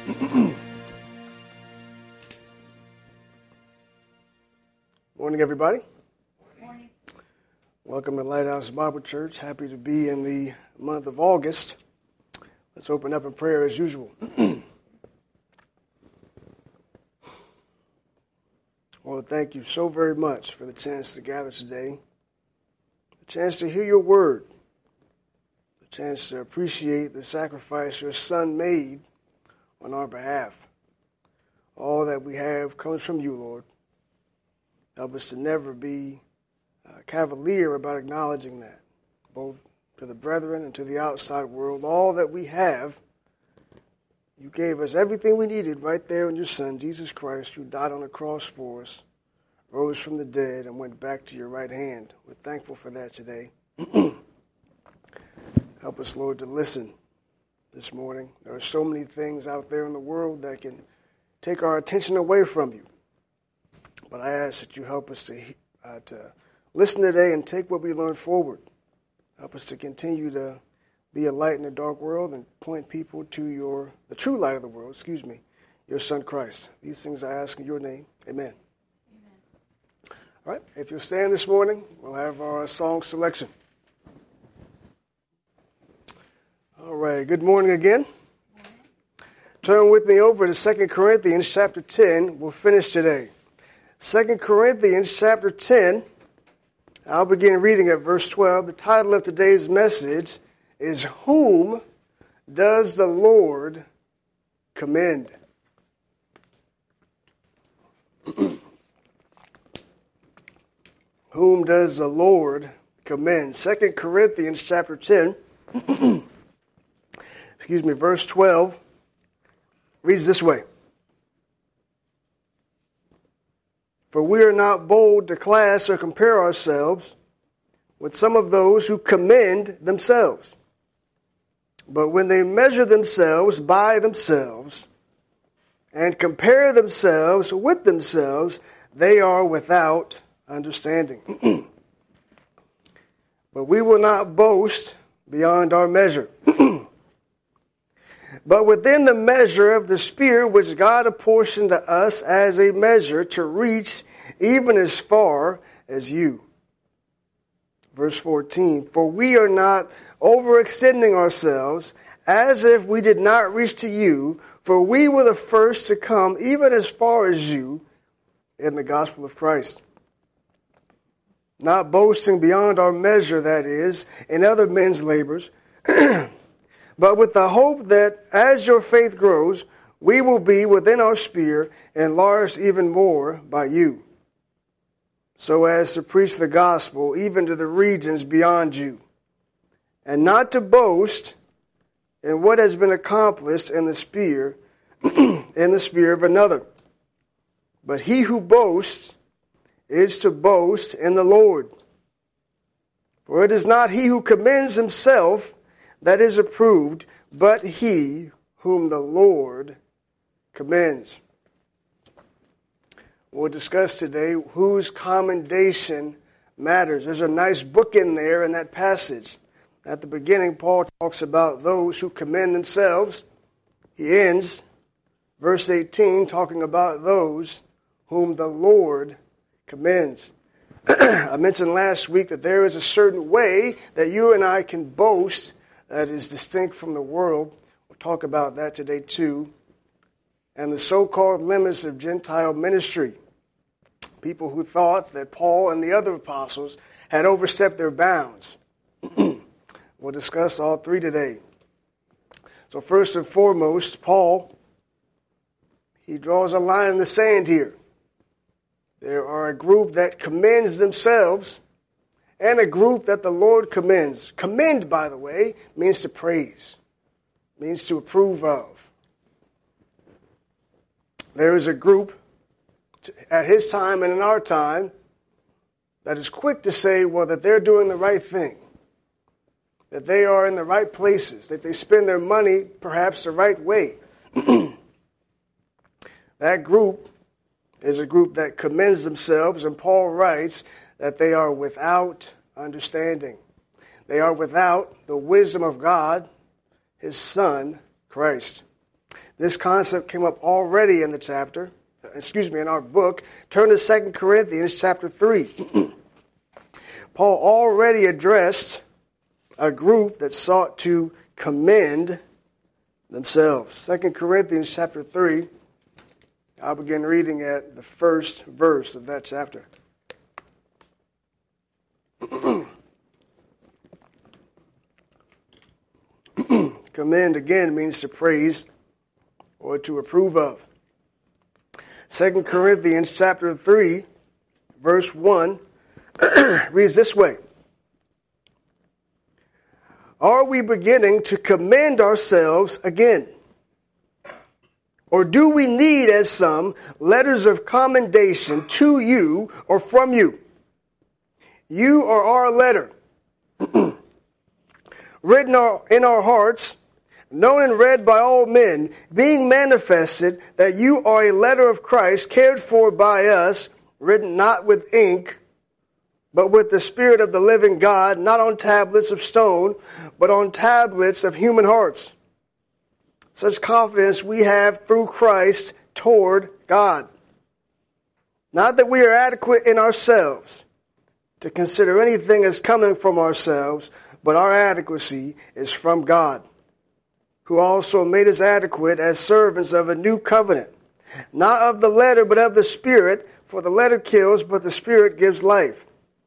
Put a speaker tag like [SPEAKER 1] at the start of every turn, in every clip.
[SPEAKER 1] Morning, everybody.
[SPEAKER 2] Morning.
[SPEAKER 1] Welcome to Lighthouse Bible Church. Happy to be in the month of August. Let's open up in prayer as usual. Lord, thank you so very much for the chance to gather today, the chance to hear your word, the chance to appreciate the sacrifice your Son made on our behalf. All that we have comes from you, Lord. Help us to never be cavalier about acknowledging that, both to the brethren and to the outside world. All that we have, you gave us everything we needed right there in your Son, Jesus Christ, who died on the cross for us, rose from the dead, and went back to your right hand. We're thankful for that today. Help us, Lord, to listen this morning. There are so many things out there in the world that can take our attention away from you. But I ask that you help us to listen today and take what we learned forward. Help us to continue to be a light in a dark world and point people to the true light of the world, your Son Christ. These things I ask in your name. Amen. All right, if you'll stand this morning, we'll have our song selection. All right, good morning again. Turn with me over to 2 Corinthians chapter 10. We'll finish today. 2 Corinthians chapter 10, I'll begin reading at verse 12. The title of today's message is, Whom Does the Lord Commend? Whom does the Lord commend? 2 Corinthians chapter 10, verse 12, reads this way. For we are not bold to class or compare ourselves with some of those who commend themselves. But when they measure themselves by themselves and compare themselves with themselves, they are without understanding. But we will not boast beyond our measure. But within the measure of the Spirit which God apportioned to us as a measure to reach even as far as you. Verse 14, for we are not overextending ourselves as if we did not reach to you, for we were the first to come even as far as you in the gospel of Christ. Not boasting beyond our measure, that is, in other men's labors, but with the hope that as your faith grows, we will be within our sphere enlarged even more by you, so as to preach the gospel even to the regions beyond you, and not to boast in what has been accomplished in the sphere of another. But he who boasts is to boast in the Lord. For it is not he who commends himself that is approved, but he whom the Lord commends. We'll discuss today whose commendation matters. There's a nice book in there in that passage. At the beginning, Paul talks about those who commend themselves. He ends verse 18 talking about those whom the Lord commends. I mentioned last week that there is a certain way that you and I can boast that is distinct from the world. We'll talk about that today too. And the so-called limits of Gentile ministry. People who thought that Paul and the other apostles had overstepped their bounds. We'll discuss all three today. So first and foremost, Paul, he draws a line in the sand here. There are a group that commends themselves and a group that the Lord commends. Commend, by the way, means to praise, means to approve of. There is a group at his time and in our time that is quick to say, well, that they're doing the right thing, that they are in the right places, that they spend their money perhaps the right way. That group is a group that commends themselves, and Paul writes that they are without understanding. They are without the wisdom of God, his Son, Christ. This concept came up already in in our book. Turn to 2 Corinthians chapter 3. Paul already addressed a group that sought to commend themselves. 2 Corinthians chapter 3. I'll begin reading at the first verse of that chapter. Commend again means to praise or to approve of. 2 Corinthians chapter 3, verse 1 reads this way. Are we beginning to commend ourselves again? Or do we need, as some, letters of commendation to you or from you? You are our letter, written in our hearts, known and read by all men, being manifested that you are a letter of Christ, cared for by us, written not with ink, but with the Spirit of the living God, not on tablets of stone, but on tablets of human hearts. Such confidence we have through Christ toward God. Not that we are adequate in ourselves to consider anything as coming from ourselves, but our adequacy is from God, who also made us adequate as servants of a new covenant, not of the letter, but of the Spirit, for the letter kills, but the Spirit gives life.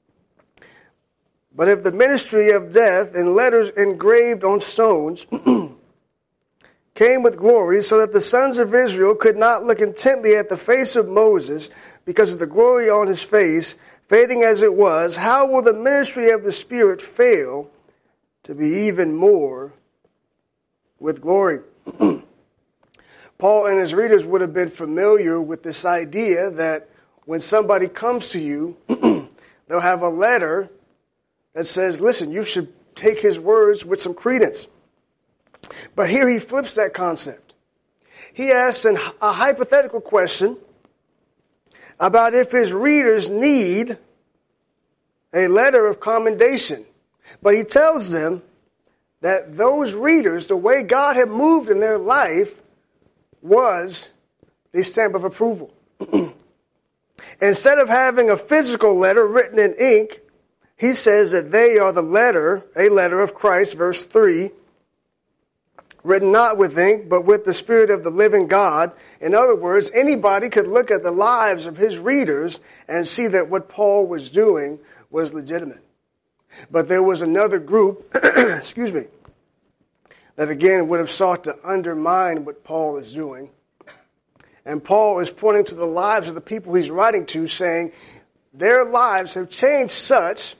[SPEAKER 1] But if the ministry of death in letters engraved on stones came with glory, so that the sons of Israel could not look intently at the face of Moses because of the glory on his face, fading as it was, how will the ministry of the Spirit fail to be even more with glory? Paul and his readers would have been familiar with this idea that when somebody comes to you, they'll have a letter that says, listen, you should take his words with some credence. But here he flips that concept. He asks a hypothetical question about if his readers need a letter of commendation. But he tells them that those readers, the way God had moved in their life, was the stamp of approval. Instead of having a physical letter written in ink, he says that they are the letter, a letter of Christ, verse 3, written not with ink, but with the Spirit of the living God. In other words, anybody could look at the lives of his readers and see that what Paul was doing was legitimate. But there was another group, that again would have sought to undermine what Paul is doing. And Paul is pointing to the lives of the people he's writing to, saying their lives have changed such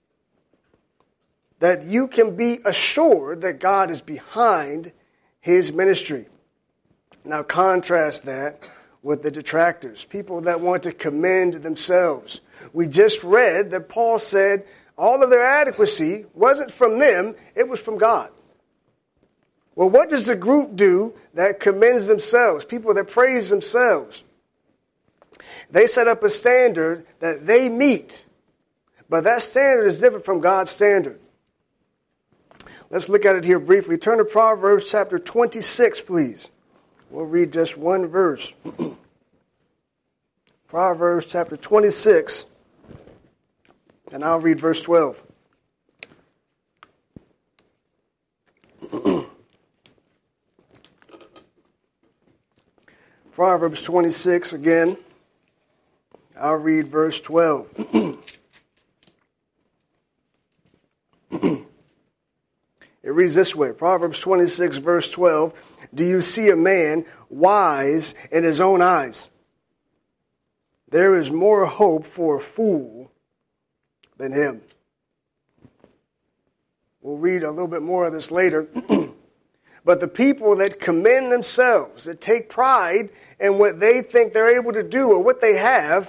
[SPEAKER 1] that you can be assured that God is behind his ministry. Now contrast that with the detractors, people that want to commend themselves. We just read that Paul said all of their adequacy wasn't from them, it was from God. Well, what does the group do that commends themselves, people that praise themselves? They set up a standard that they meet, but that standard is different from God's standard. Let's look at it here briefly. Turn to Proverbs chapter 26, please. We'll read just one verse. Proverbs chapter 26, and I'll read verse 12. Proverbs 26 again. I'll read verse 12. It reads this way, Proverbs 26, verse 12. Do you see a man wise in his own eyes? There is more hope for a fool than him. We'll read a little bit more of this later. But the people that commend themselves, that take pride in what they think they're able to do or what they have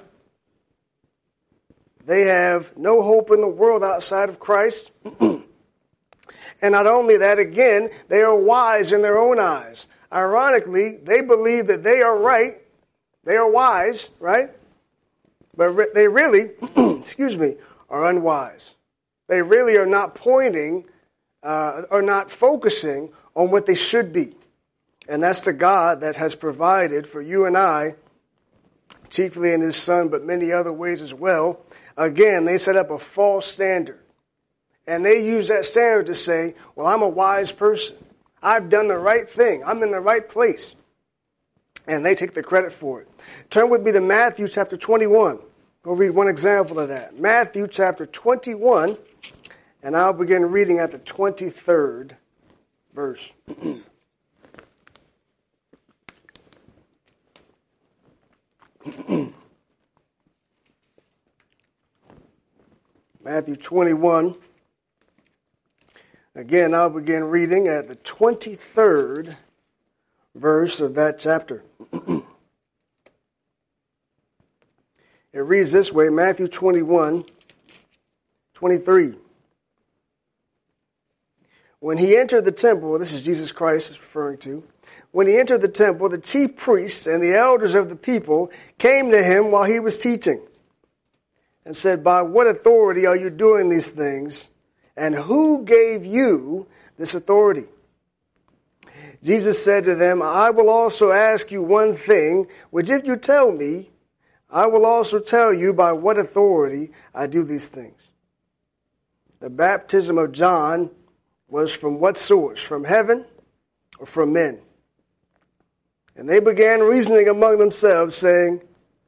[SPEAKER 1] no hope in the world outside of Christ. And not only that, again, they are wise in their own eyes. Ironically, they believe that they are right. They are wise, right? But they really, are unwise. They really are not pointing, are not focusing on what they should be. And that's the God that has provided for you and I, chiefly in his Son, but many other ways as well. Again, they set up a false standard. And they use that standard to say, well, I'm a wise person. I've done the right thing. I'm in the right place. And they take the credit for it. Turn with me to Matthew chapter 21. Go read one example of that. Matthew chapter 21, and I'll begin reading at the 23rd verse. Matthew 21. Again, I'll begin reading at the 23rd verse of that chapter. It reads this way, Matthew 21, 23. When he entered the temple, this is Jesus Christ is referring to, when he entered the temple, the chief priests and the elders of the people came to him while he was teaching and said, by what authority are you doing these things? And who gave you this authority? Jesus said to them, I will also ask you one thing, which if you tell me, I will also tell you by what authority I do these things. The baptism of John was from what source? From heaven or from men? And they began reasoning among themselves, saying,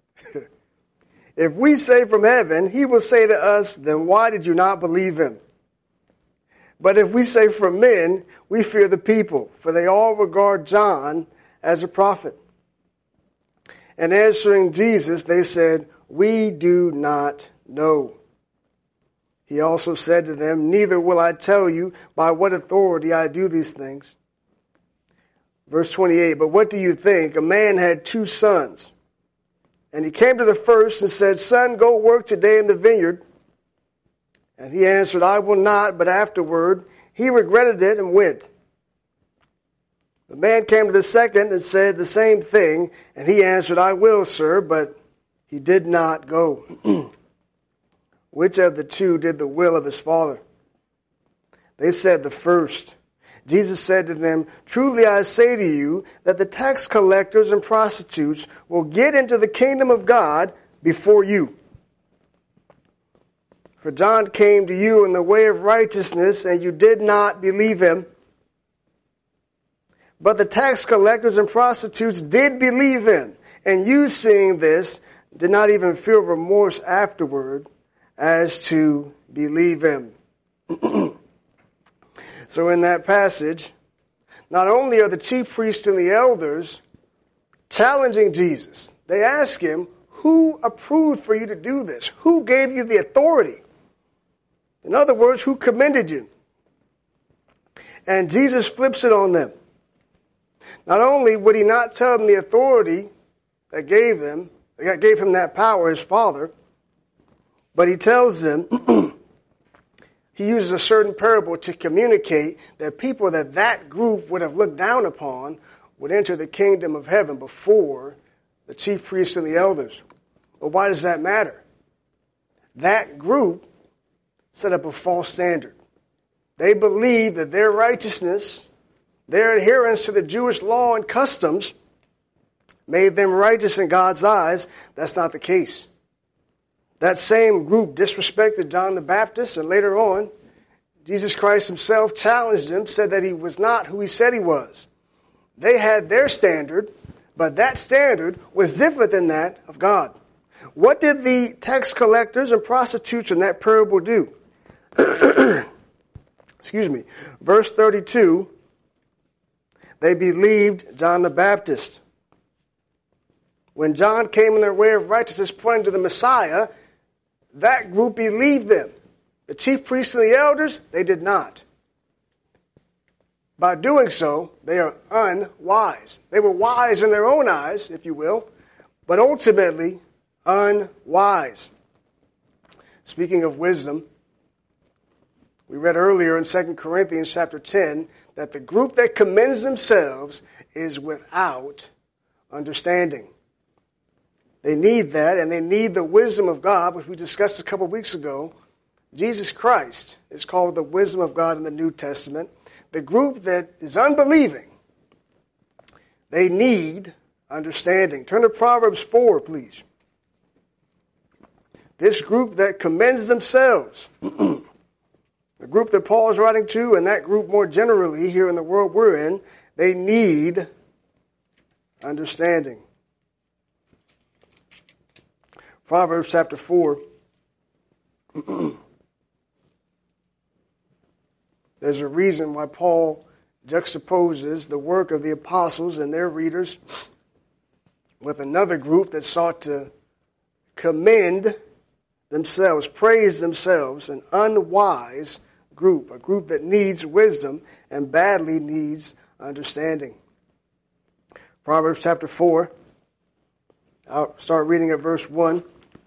[SPEAKER 1] if we say from heaven, he will say to us, then why did you not believe him? But if we say from men, we fear the people, for they all regard John as a prophet. And answering Jesus, they said, we do not know. He also said to them, neither will I tell you by what authority I do these things. Verse 28, but what do you think? A man had 2 sons. And he came to the first and said, son, go work today in the vineyard. And he answered, I will not, but afterward he regretted it and went. The man came to the second and said the same thing, and he answered, I will, sir, but he did not go. Which of the 2 did the will of his father? They said, the first. Jesus said to them, truly I say to you that the tax collectors and prostitutes will get into the kingdom of God before you. For John came to you in the way of righteousness, and you did not believe him. But the tax collectors and prostitutes did believe him, and you, seeing this, did not even feel remorse afterward as to believe him. So in that passage, not only are the chief priests and the elders challenging Jesus, they ask him, who approved for you to do this? Who gave you the authority? In other words, who commended you? And Jesus flips it on them. Not only would he not tell them the authority that gave him that power, his Father, but he tells them, he uses a certain parable to communicate that people that group would have looked down upon would enter the kingdom of heaven before the chief priests and the elders. But why does that matter? That group set up a false standard. They believed that their righteousness, their adherence to the Jewish law and customs made them righteous in God's eyes. That's not the case. That same group disrespected John the Baptist, and later on, Jesus Christ himself challenged him, said that he was not who he said he was. They had their standard, but that standard was different than that of God. What did the tax collectors and prostitutes in that parable do? Excuse me. Verse 32, they believed John the Baptist. When John came in their way of righteousness, pointing to the Messiah, that group believed them. The chief priests and the elders, they did not. By doing so, they are unwise. They were wise in their own eyes, if you will, but ultimately unwise. Speaking of wisdom, we read earlier in 2 Corinthians chapter 10 that the group that commends themselves is without understanding. They need that, and they need the wisdom of God, which we discussed a couple of weeks ago. Jesus Christ is called the wisdom of God in the New Testament. The group that is unbelieving They need understanding. Turn to Proverbs 4, please. This group that commends themselves, the group that Paul is writing to, and that group more generally here in the world we're in, they need understanding. Proverbs chapter 4. There's a reason why Paul juxtaposes the work of the apostles and their readers with another group that sought to commend themselves, praise themselves, an unwise group, a group that needs wisdom and badly needs understanding. Proverbs chapter 4, I'll start reading at verse 1.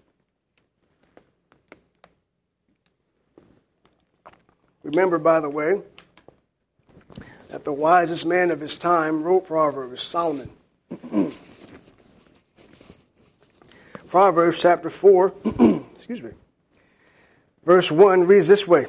[SPEAKER 1] Remember, by the way, that the wisest man of his time wrote Proverbs, Solomon. Proverbs chapter 4, verse 1 reads this way.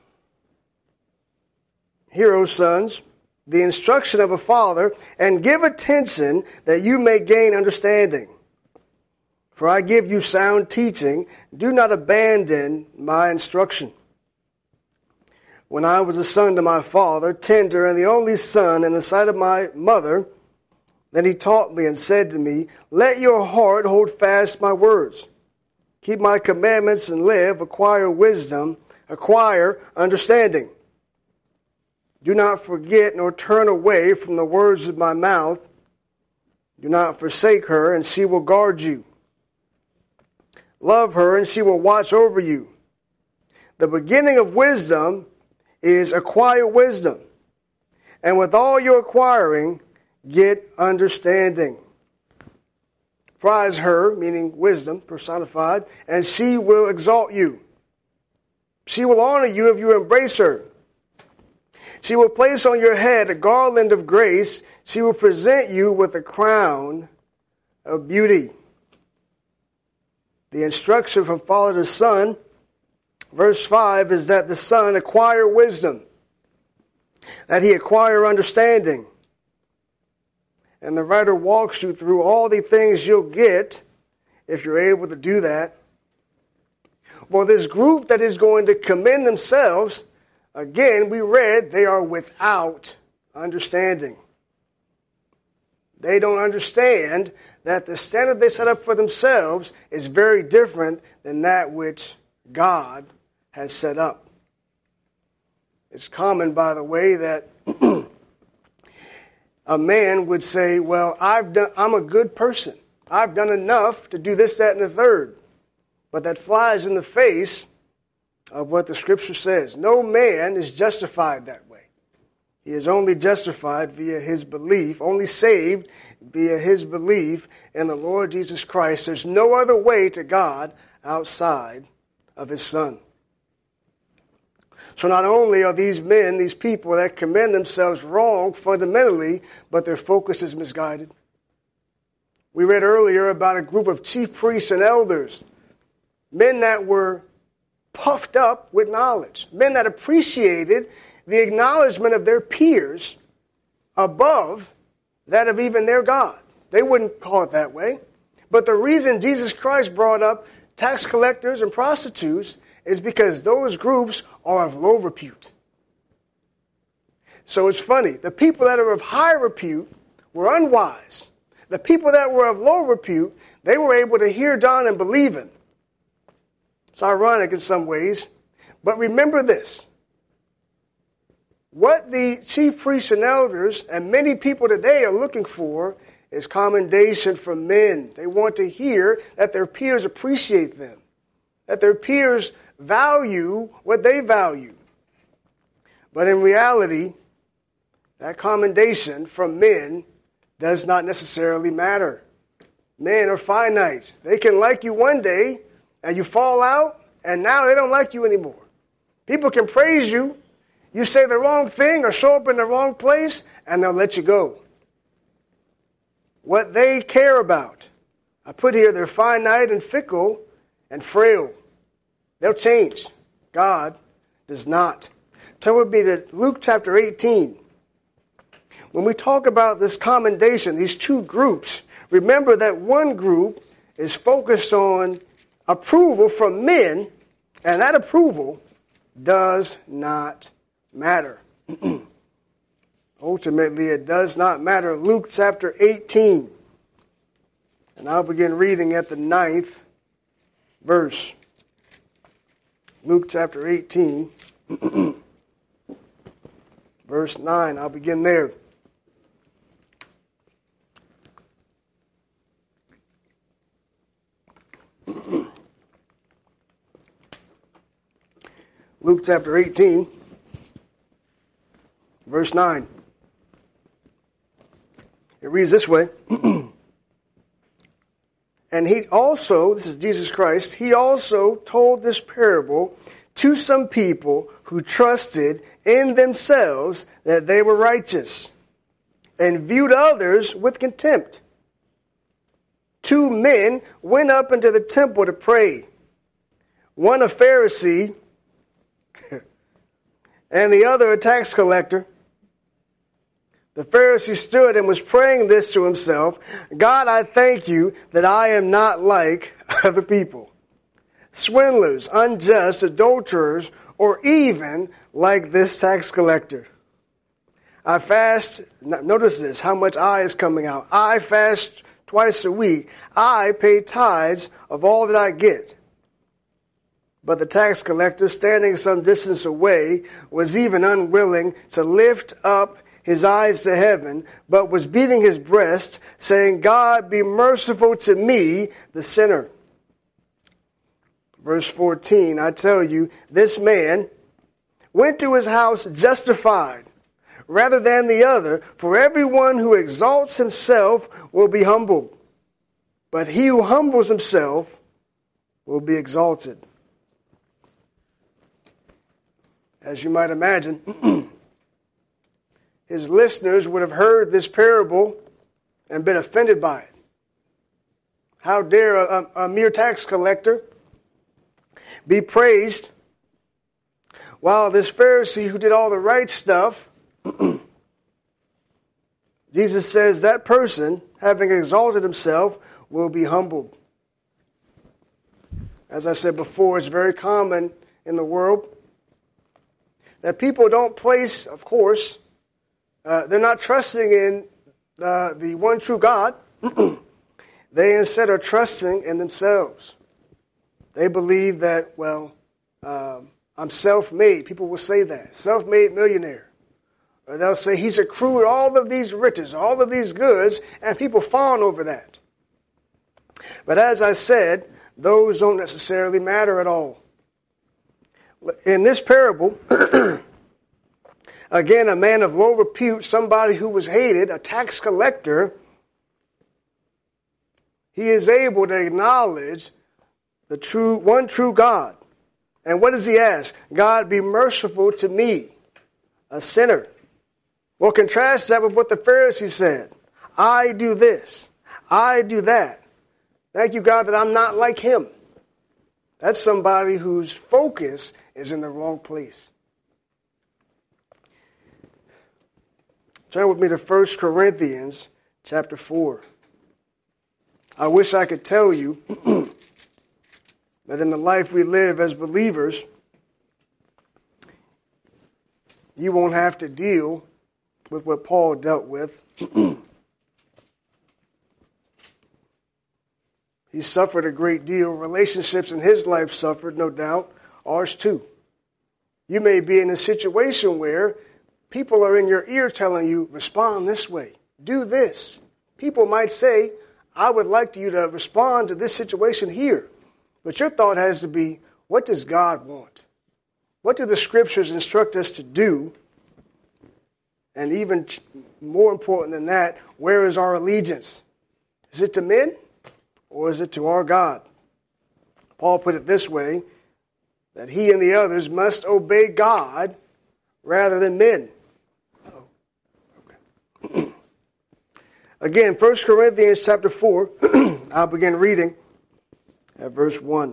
[SPEAKER 1] Hear, O sons, the instruction of a father, and give attention that you may gain understanding. For I give you sound teaching. Do not abandon my instruction. When I was a son to my father, tender and the only son in the sight of my mother, then he taught me and said to me, let your heart hold fast my words. Keep my commandments and live. Acquire wisdom. Acquire understanding. Do not forget nor turn away from the words of my mouth. Do not forsake her, and she will guard you. Love her, and she will watch over you. The beginning of wisdom is acquire wisdom. And with all your acquiring, get understanding. Prize her, meaning wisdom personified, and she will exalt you. She will honor you if you embrace her. She will place on your head a garland of grace. She will present you with a crown of beauty. The instruction from father to son, verse 5, is that the son acquire wisdom, that he acquire understanding. And the writer walks you through all the things you'll get if you're able to do that. Well, this group that is going to commend themselves, again, we read they are without understanding. They don't understand that the standard they set up for themselves is very different than that which God has set up. It's common, by the way, that a man would say, well, I'm a good person. I've done enough to do this, that, and the third. But that flies in the face of what the Scripture says. No man is justified that way. He is only justified via his belief, only saved via his belief in the Lord Jesus Christ. There's no other way to God outside of his Son. So not only are these men, these people that commend themselves wrong fundamentally, but their focus is misguided. We read earlier about a group of chief priests and elders, men that were puffed up with knowledge, men that appreciated the acknowledgement of their peers above that of even their God. They wouldn't call it that way. But the reason Jesus Christ brought up tax collectors and prostitutes is because those groups are of low repute. So it's funny. The people that are of high repute were unwise. The people that were of low repute, they were able to hear John and believe him. It's ironic in some ways. But remember this. What the chief priests and elders and many people today are looking for is commendation from men. They want to hear that their peers appreciate them, that their peers value what they value. But in reality, that commendation from men does not necessarily matter. Men are finite. They can like you one day, and you fall out, and now they don't like you anymore. People can praise you. You say the wrong thing or show up in the wrong place, and they'll let you go. What they care about, I put here, they're finite and fickle and frail. They'll change. God does not. Turn with me to Luke chapter 18. when we talk about this commendation, these two groups, remember that one group is focused on approval from men, and that approval does not matter. Ultimately, it does not matter. Luke chapter 18. And I'll begin reading at the 9th verse. Luke chapter 18, verse 9. I'll begin there. Luke chapter 18, verse 9. It reads this way. And he also, this is Jesus Christ, he also told this parable to some people who trusted in themselves that they were righteous and viewed others with contempt. Two men went up into the temple to pray. One a Pharisee and the other a tax collector. The Pharisee stood and was praying this to himself, God, I thank you that I am not like other people, swindlers, unjust, adulterers, or even like this tax collector. I fast, notice this, how much I is coming out. I fast twice a week. I pay tithes of all that I get. But the tax collector, standing some distance away, was even unwilling to lift up his eyes to heaven, but was beating his breast, saying, God, be merciful to me, the sinner. Verse 14, I tell you, this man went to his house justified rather than the other, for everyone who exalts himself will be humbled, but he who humbles himself will be exalted. As you might imagine, his listeners would have heard this parable and been offended by it. How dare a mere tax collector be praised while this Pharisee who did all the right stuff, Jesus says that person, having exalted himself, will be humbled. As I said before, it's very common in the world that people don't place, of course, they're not trusting in the one true God. They instead are trusting in themselves. They believe that, I'm self-made. People will say that. Self-made millionaire. Or they'll say he's accrued all of these riches, all of these goods, and people fawn over that. But as I said, those don't necessarily matter at all. In this parable, again, a man of low repute, somebody who was hated, a tax collector, he is able to acknowledge the one true God. And what does he ask? God, be merciful to me, a sinner. Well, contrast that with what the Pharisee said. I do this. I do that. Thank you, God, that I'm not like him. That's somebody whose focus is in the wrong place. Turn with me to 1 Corinthians chapter 4. I wish I could tell you that in the life we live as believers, you won't have to deal with what Paul dealt with. He suffered a great deal. Relationships in his life suffered, no doubt. Ours too. You may be in a situation where people are in your ear telling you, respond this way, do this. People might say, I would like you to respond to this situation here. But your thought has to be, what does God want? What do the scriptures instruct us to do? And even more important than that, where is our allegiance? Is it to men or is it to our God? Paul put it this way, that he and the others must obey God rather than men. Okay. Again, 1 Corinthians chapter 4, I'll begin reading at verse 1.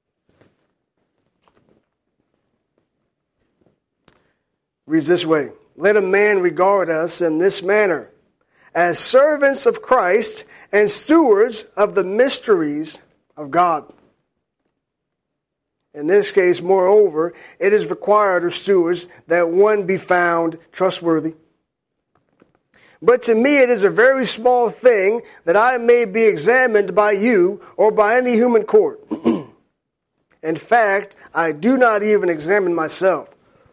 [SPEAKER 1] Reads this way. let a man regard us in this manner, as servants of Christ and stewards of the mysteries of God. In this case, moreover, it is required of stewards that one be found trustworthy. But to me it is a very small thing that I may be examined by you or by any human court. In fact, I do not even examine myself.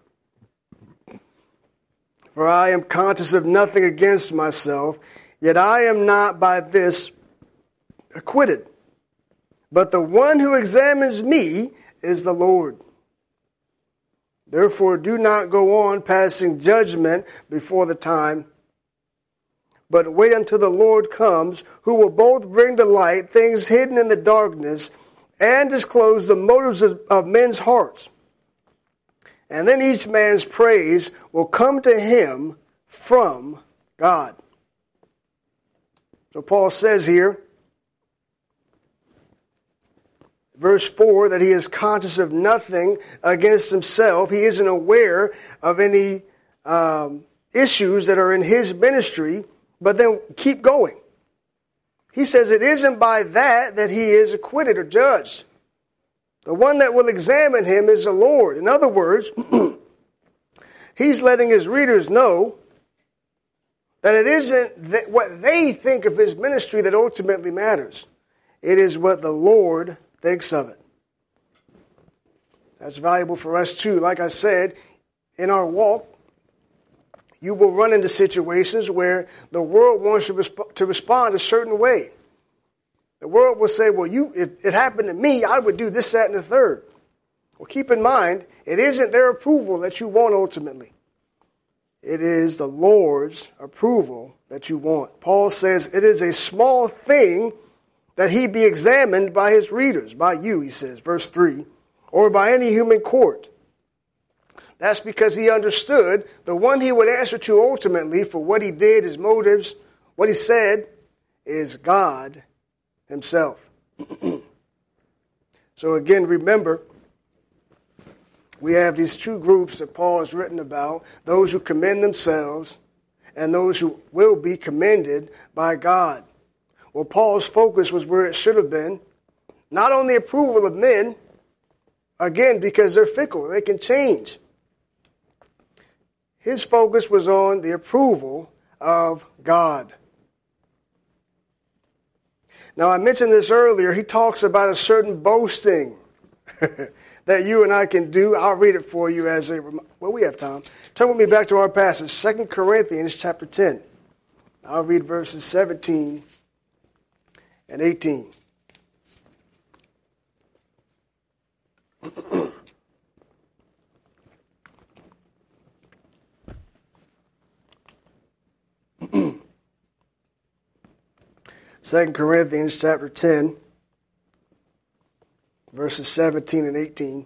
[SPEAKER 1] For I am conscious of nothing against myself, yet I am not by this acquitted. But the one who examines me is the Lord. Therefore, do not go on passing judgment before the time, but wait until the Lord comes, who will both bring to light things hidden in the darkness and disclose the motives of men's hearts. And then each man's praise will come to him from God. So Paul says here, verse 4, that he is conscious of nothing against himself. He isn't aware of any issues that are in his ministry, but then keep going. He says it isn't by that he is acquitted or judged. The one that will examine him is the Lord. In other words, he's letting his readers know that it isn't what they think of his ministry that ultimately matters. It is what the Lord thinks of it. That's valuable for us too. Like I said, in our walk, you will run into situations where the world wants you to respond a certain way. The world will say, well, if it happened to me, I would do this, that, and the third. Well, keep in mind, it isn't their approval that you want ultimately. It is the Lord's approval that you want. Paul says it is a small thing that he be examined by his readers, by you, he says, verse 3, or by any human court. That's because he understood the one he would answer to ultimately for what he did, his motives, what he said, is God himself. So again, remember, we have these two groups that Paul has written about, those who commend themselves and those who will be commended by God. Well, Paul's focus was where it should have been, not on the approval of men, again, because they're fickle, they can change. His focus was on the approval of God. Now, I mentioned this earlier. He talks about a certain boasting that you and I can do. I'll read it for you as a reminder. Well, we have time. Turn with me back to our passage, 2 Corinthians chapter 10. I'll read verses 17 and 18. 2 Corinthians chapter 10, verses 17 and 18.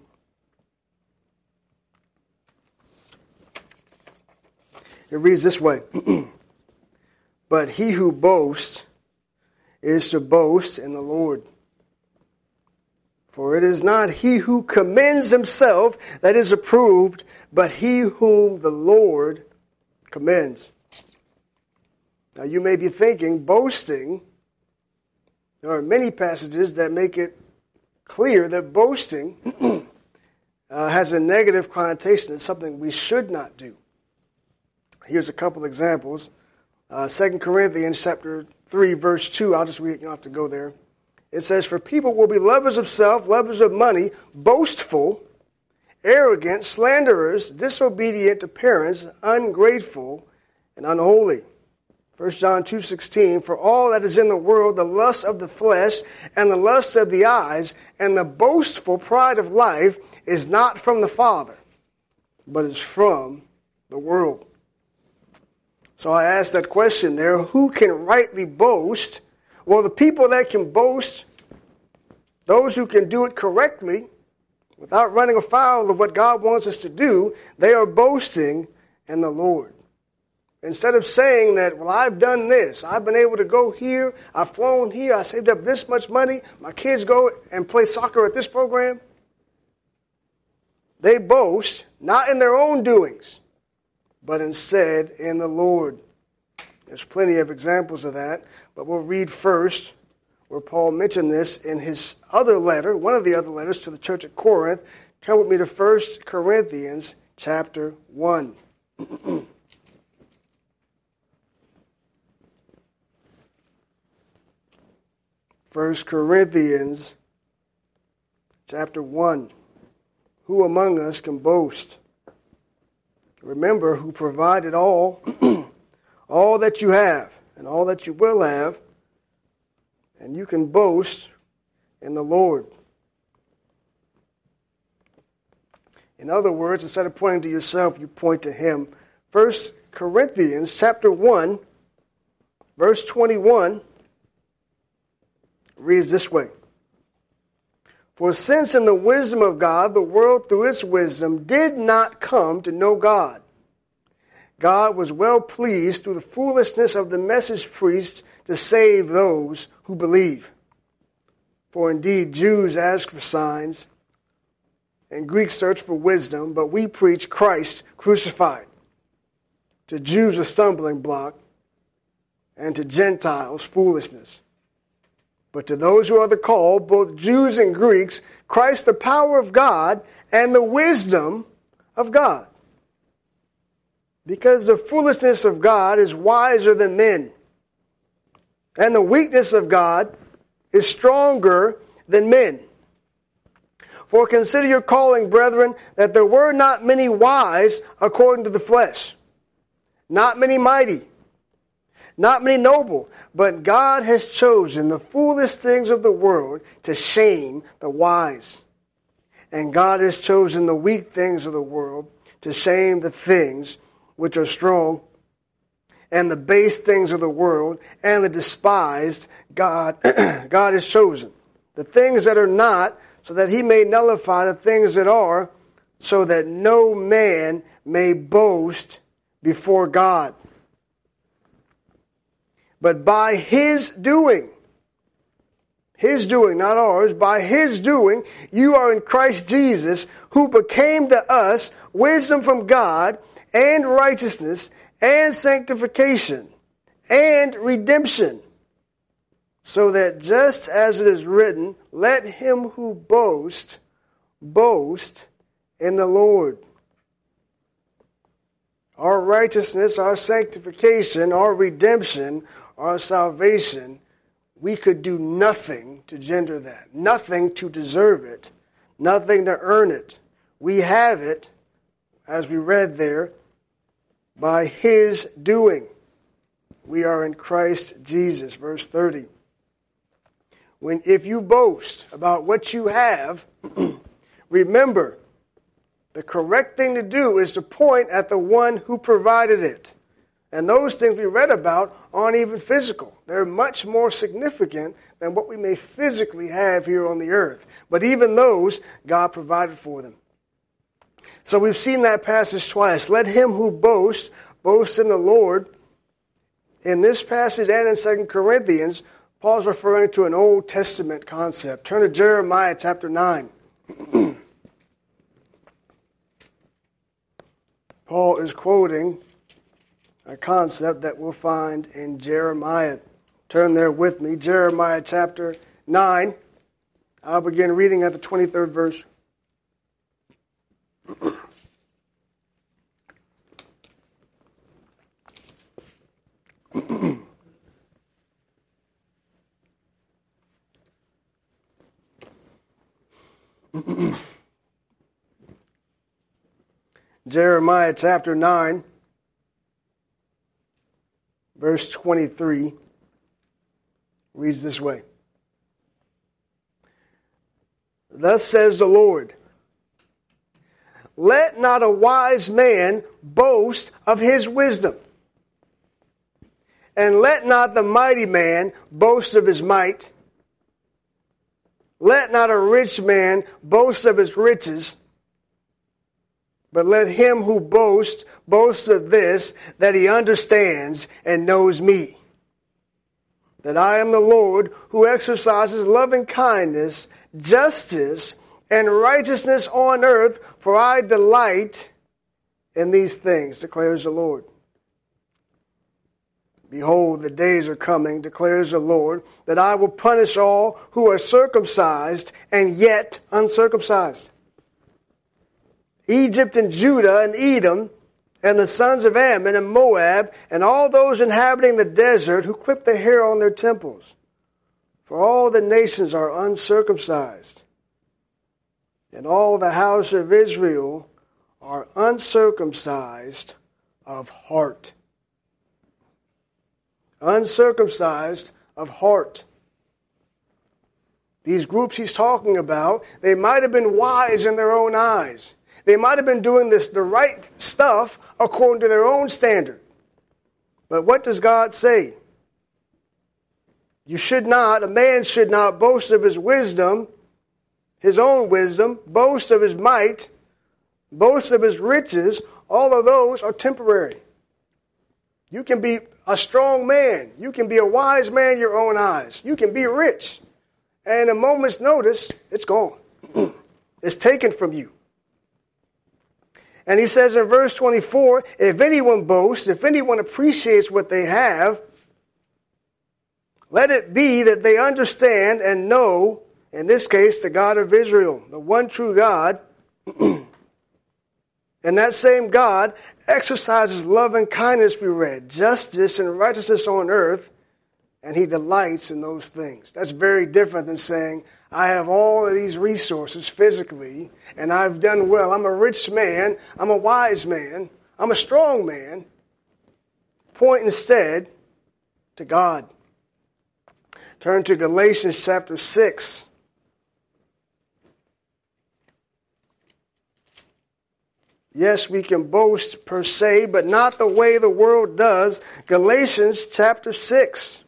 [SPEAKER 1] It reads this way. But he who boasts is to boast in the Lord. For it is not he who commends himself that is approved, but he whom the Lord commends. Now you may be thinking, boasting, there are many passages that make it clear that boasting has a negative connotation. It's something we should not do. Here's a couple examples. 2 Corinthians chapter 3, verse 2. I'll just read it. You don't have to go there. It says, for people will be lovers of self, lovers of money, boastful, arrogant, slanderers, disobedient to parents, ungrateful, and unholy. 1 John 2:16, for all that is in the world, the lust of the flesh and the lust of the eyes and the boastful pride of life is not from the Father, but is from the world. So I asked that question there, who can rightly boast? Well, the people that can boast, those who can do it correctly, without running afoul of what God wants us to do, they are boasting in the Lord. Instead of saying that, well, I've done this, I've been able to go here, I've flown here, I saved up this much money, my kids go and play soccer at this program. They boast, not in their own doings, but instead in the Lord. There's plenty of examples of that, but we'll read first where Paul mentioned this in his other letter, one of the other letters to the church at Corinth. Turn with me to 1 Corinthians chapter 1. 1 Corinthians chapter 1. Who among us can boast? Remember who provided all, all that you have and all that you will have, and you can boast in the Lord. In other words, instead of pointing to yourself, you point to him. 1 Corinthians chapter 1, verse 21 reads this way. For since in the wisdom of God, the world through its wisdom did not come to know God, God was well pleased through the foolishness of the message preached to save those who believe. For indeed Jews ask for signs, and Greeks search for wisdom, but we preach Christ crucified. To Jews a stumbling block, and to Gentiles foolishness. But to those who are the called, both Jews and Greeks, Christ the power of God and the wisdom of God. Because the foolishness of God is wiser than men, and the weakness of God is stronger than men. For consider your calling, brethren, that there were not many wise according to the flesh, not many mighty, not many noble, but God has chosen the foolish things of the world to shame the wise. And God has chosen the weak things of the world to shame the things which are strong, and the base things of the world, and the despised God has chosen. The things that are not, so that he may nullify the things that are, so that no man may boast before God. But by his doing, not ours, by his doing, you are in Christ Jesus, who became to us wisdom from God, and righteousness, and sanctification, and redemption. So that just as it is written, let him who boasts, boast in the Lord. Our righteousness, our sanctification, our redemption, our salvation, we could do nothing to gender that, nothing to deserve it, nothing to earn it. We have it, as we read there, by his doing. We are in Christ Jesus, verse 30. If you boast about what you have, remember, the correct thing to do is to point at the one who provided it. And those things we read about aren't even physical. They're much more significant than what we may physically have here on the earth. But even those, God provided for them. So we've seen that passage twice. Let him who boasts, boast in the Lord. In this passage and in 2 Corinthians, Paul's referring to an Old Testament concept. Turn to Jeremiah chapter 9. Paul is quoting a concept that we'll find in Jeremiah. Turn there with me. Jeremiah chapter 9. I'll begin reading at the 23rd verse. Jeremiah chapter 9, verse 23, reads this way. Thus says the Lord, let not a wise man boast of his wisdom, and let not the mighty man boast of his might. Let not a rich man boast of his riches, but let him who boasts, boast of this, that he understands and knows me, that I am the Lord who exercises loving kindness, justice, and righteousness on earth, for I delight in these things, declares the Lord. Behold, the days are coming, declares the Lord, that I will punish all who are circumcised and yet uncircumcised. Egypt and Judah and Edom and the sons of Ammon and Moab and all those inhabiting the desert who clip the hair on their temples. For all the nations are uncircumcised, and all the house of Israel are uncircumcised of heart. Uncircumcised of heart. These groups he's talking about, they might have been wise in their own eyes. They might have been doing the right stuff according to their own standard. But what does God say? A man should not boast of his wisdom, his own wisdom, boast of his might, boast of his riches. All of those are temporary. You can be a strong man. You can be a wise man in your own eyes. You can be rich. And a moment's notice, it's gone. It's taken from you. And he says in verse 24, if anyone boasts, if anyone appreciates what they have, let it be that they understand and know, in this case, the God of Israel, the one true God. And that same God exercises love and kindness, we read, justice and righteousness on earth, and he delights in those things. That's very different than saying, I have all of these resources physically, and I've done well. I'm a rich man. I'm a wise man. I'm a strong man. Point instead to God. Turn to Galatians chapter 6. Yes, we can boast per se, but not the way the world does. Galatians chapter 6.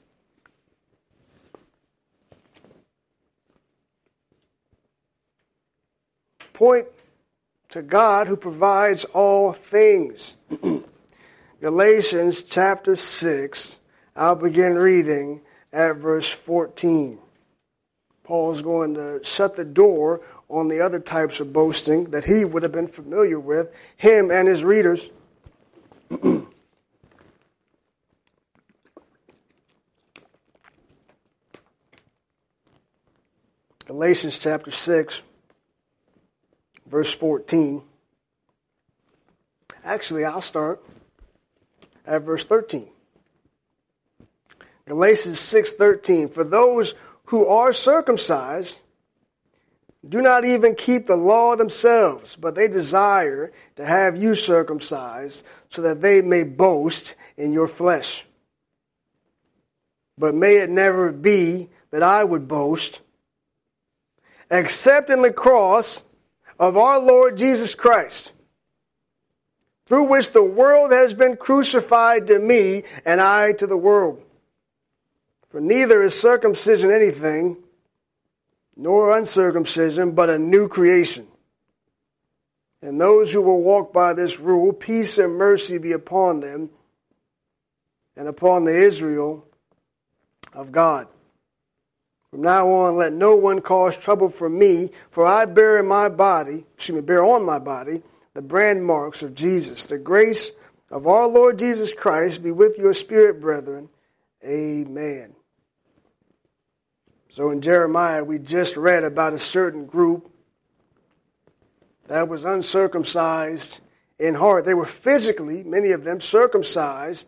[SPEAKER 1] Point to God who provides all things. Galatians chapter 6, I'll begin reading at verse 14. Paul's going to shut the door on the other types of boasting that he would have been familiar with, him and his readers. Galatians chapter 6, verse 14. Actually, I'll start at verse 13. Galatians 6:13. For those who are circumcised do not even keep the law themselves, but they desire to have you circumcised so that they may boast in your flesh. But may it never be that I would boast, except in the cross of our Lord Jesus Christ, through which the world has been crucified to me and I to the world. For neither is circumcision anything, nor uncircumcision, but a new creation. And those who will walk by this rule, peace and mercy be upon them and upon the Israel of God. From now on, let no one cause trouble for me, for I bear on my body the brand marks of Jesus. The grace of our Lord Jesus Christ be with your spirit, brethren. Amen. So in Jeremiah, we just read about a certain group that was uncircumcised in heart. They were physically, many of them, circumcised.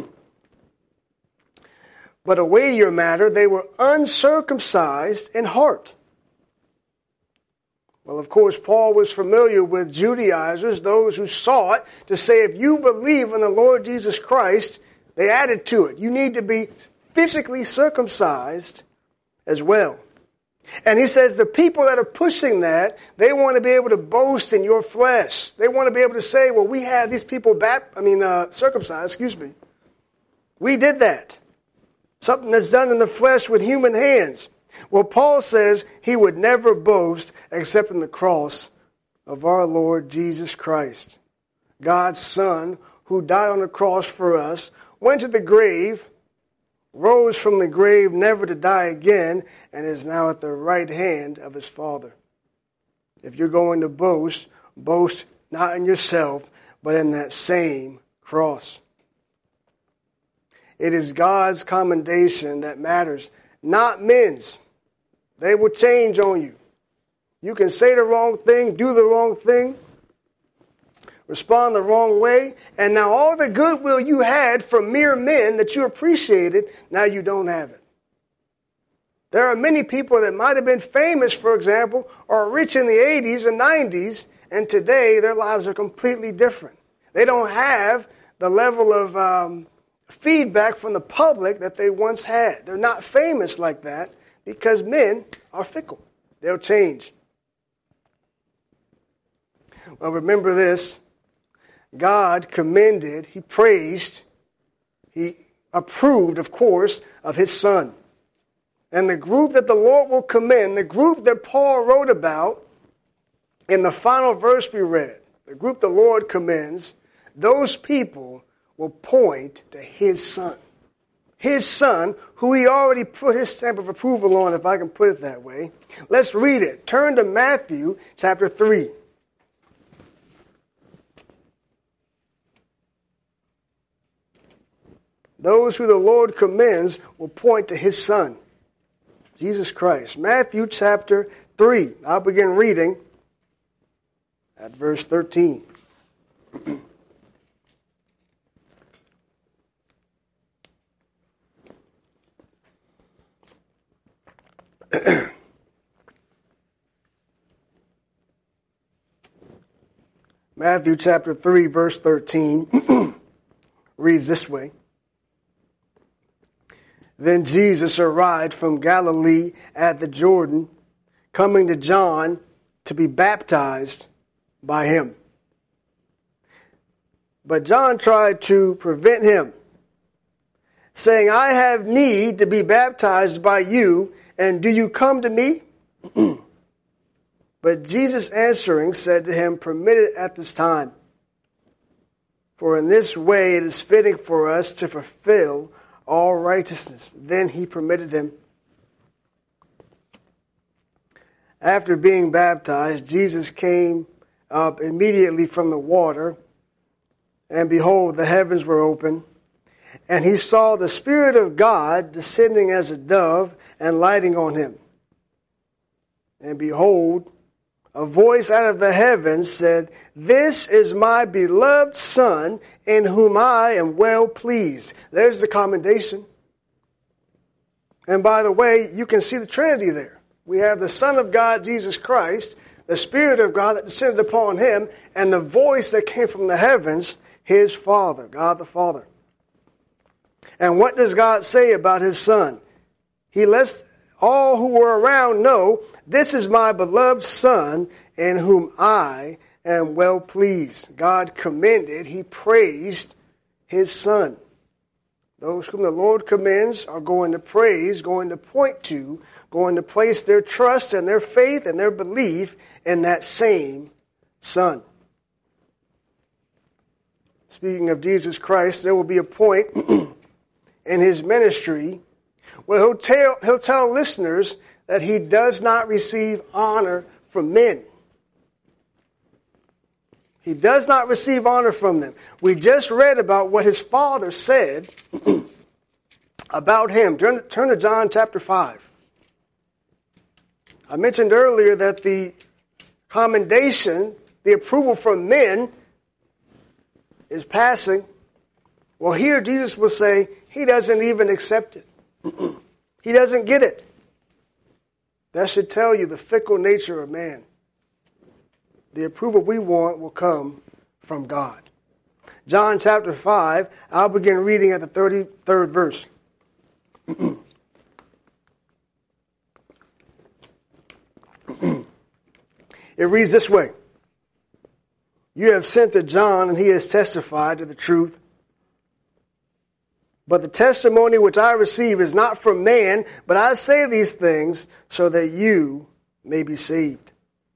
[SPEAKER 1] But a weightier matter, they were uncircumcised in heart. Well, of course, Paul was familiar with Judaizers, those who sought to say, if you believe in the Lord Jesus Christ, they added to it. You need to be physically circumcised as well. And he says the people that are pushing that, they want to be able to boast in your flesh. They want to be able to say, well, we had these people circumcised, We did that. Something that's done in the flesh with human hands. Well, Paul says he would never boast except in the cross of our Lord Jesus Christ. God's Son, who died on the cross for us, went to the grave, rose from the grave never to die again, and is now at the right hand of his Father. If you're going to boast, boast not in yourself, but in that same cross. It is God's commendation that matters, not men's. They will change on you. You can say the wrong thing, do the wrong thing, respond the wrong way, and now all the goodwill you had from mere men that you appreciated, now you don't have it. There are many people that might have been famous, for example, or rich in the 80s and 90s, and today their lives are completely different. They don't have the level of feedback from the public that they once had. They're not famous like that because men are fickle. They'll change. Well, remember this. God commended, he praised, he approved, of course, of his Son. And the group that the Lord will commend, the group that Paul wrote about in the final verse we read, the group the Lord commends, those people will point to his Son. His Son, who he already put his stamp of approval on, if I can put it that way. Let's read it. Turn to Matthew chapter 3. Those who the Lord commends will point to his Son, Jesus Christ. Matthew chapter 3. I'll begin reading at verse 13. Matthew chapter 3, verse 13 reads this way. Then Jesus arrived from Galilee at the Jordan, coming to John to be baptized by him. But John tried to prevent him, saying, I have need to be baptized by you, and do you come to me? But Jesus answering said to him, permit it at this time. For in this way it is fitting for us to fulfill all righteousness. Then he permitted him. After being baptized, Jesus came up immediately from the water, and behold, the heavens were open, and he saw the Spirit of God descending as a dove and lighting on him. And behold, a voice out of the heavens said, this is my beloved Son, in whom I am well pleased. There's the commendation. And by the way, you can see the Trinity there. We have the Son of God, Jesus Christ, the Spirit of God that descended upon him, and the voice that came from the heavens, his Father, God the Father. And what does God say about his Son? He lets all who were around know, this is my beloved Son, in whom I am well pleased. God commended, he praised his Son. Those whom the Lord commends are going to praise, going to point to, going to place their trust and their faith and their belief in that same Son. Speaking of Jesus Christ, there will be a point in his ministry where he'll tell listeners that he does not receive honor from men. He does not receive honor from them. We just read about what his Father said about him. Turn to John chapter 5. I mentioned earlier that the commendation, the approval from men is passing. Well, here Jesus will say he doesn't even accept it. He doesn't get it. That should tell you the fickle nature of man. The approval we want will come from God. John chapter 5, I'll begin reading at the 33rd verse. It reads this way. You have sent to John, and he has testified to the truth. But the testimony which I receive is not from man, but I say these things so that you may be saved.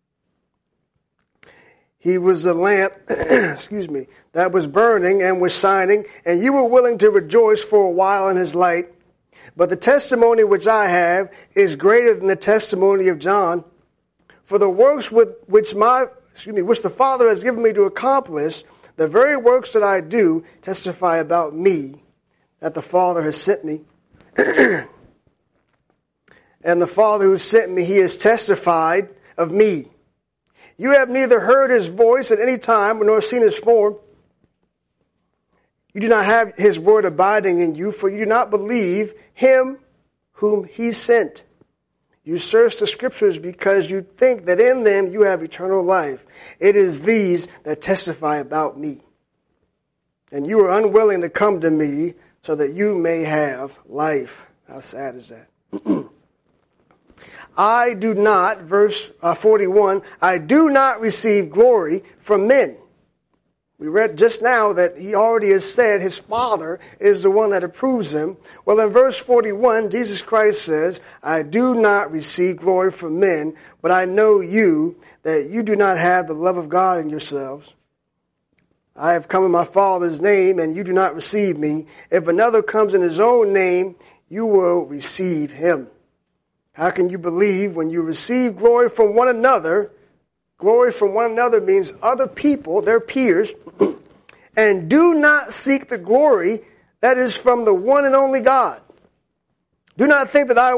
[SPEAKER 1] He was a lamp, that was burning and was shining, and you were willing to rejoice for a while in his light. But the testimony which I have is greater than the testimony of John. For the works which the Father has given me to accomplish, The very works that I do testify about me, that the Father has sent me. And the Father who sent me, he has testified of me. You have neither heard his voice at any time, nor seen his form. You do not have his word abiding in you, for you do not believe him whom he sent. You search the scriptures because you think that in them you have eternal life. It is these that testify about me. And you are unwilling to come to me so that you may have life. How sad is that? I do not, verse 41, I do not receive glory from men. We read just now that he already has said his Father is the one that approves him. Well, in verse 41, Jesus Christ says, I do not receive glory from men, but I know you, that you do not have the love of God in yourselves. I have come in my Father's name, and you do not receive me. If another comes in his own name, you will receive him. How can you believe when you receive glory from one another? Glory from one another means other people, their peers, and do not seek the glory that is from the one and only God. Do not think that I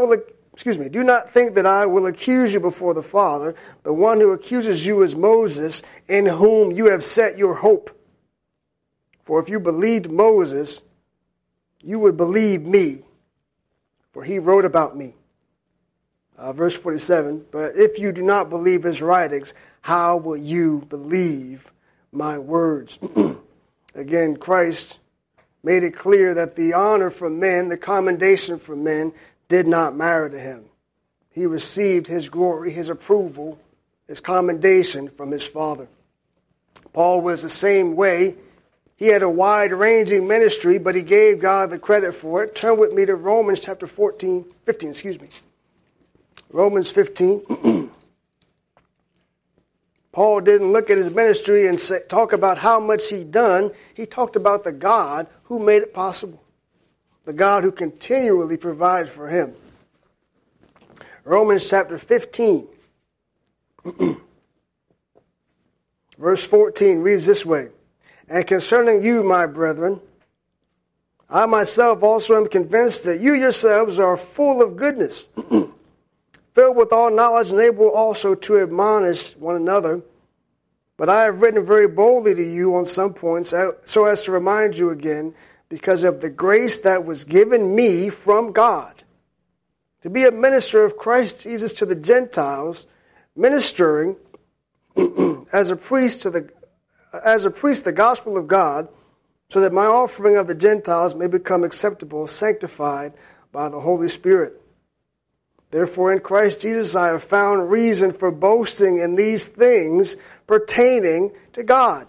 [SPEAKER 1] will accuse you before the Father. The one who accuses you is Moses, in whom you have set your hope. For if you believed Moses, you would believe me, for he wrote about me. Verse 47, but if you do not believe his writings, how will you believe my words? Again, Christ made it clear that the honor from men, the commendation from men, did not matter to him. He received his glory, his approval, his commendation from his Father. Paul was the same way. He had a wide-ranging ministry, but he gave God the credit for it. Turn with me to Romans chapter 15. Romans 15. Paul didn't look at his ministry and talk about how much he'd done. He talked about the God who made it possible. The God who continually provides for him. Romans chapter 15. Verse 14 reads this way. And concerning you, my brethren, I myself also am convinced that you yourselves are full of goodness, filled with all knowledge, and able also to admonish one another. But I have written very boldly to you on some points, so as to remind you again, because of the grace that was given me from God, to be a minister of Christ Jesus to the Gentiles, ministering as a priest the gospel of God, so that my offering of the Gentiles may become acceptable, sanctified by the Holy Spirit. Therefore, in Christ Jesus I have found reason for boasting in these things pertaining to God.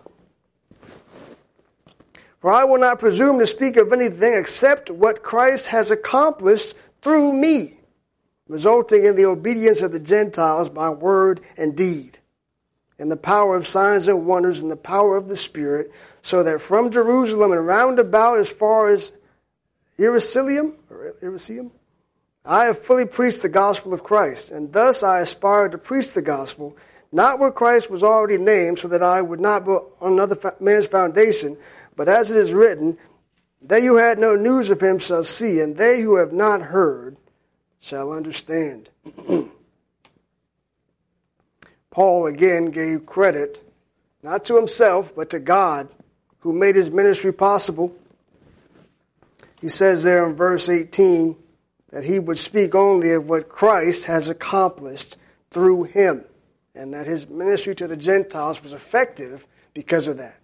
[SPEAKER 1] For I will not presume to speak of anything except what Christ has accomplished through me, resulting in the obedience of the Gentiles by word and deed, in the power of signs and wonders, and the power of the Spirit, so that from Jerusalem and round about as far as Elysium, I have fully preached the gospel of Christ, and thus I aspire to preach the gospel, not where Christ was already named, so that I would not build on another man's foundation, but as it is written, they who had no news of him shall see, and they who have not heard shall understand. Paul again gave credit, not to himself, but to God, who made his ministry possible. He says there in verse 18, that he would speak only of what Christ has accomplished through him, and that his ministry to the Gentiles was effective because of that.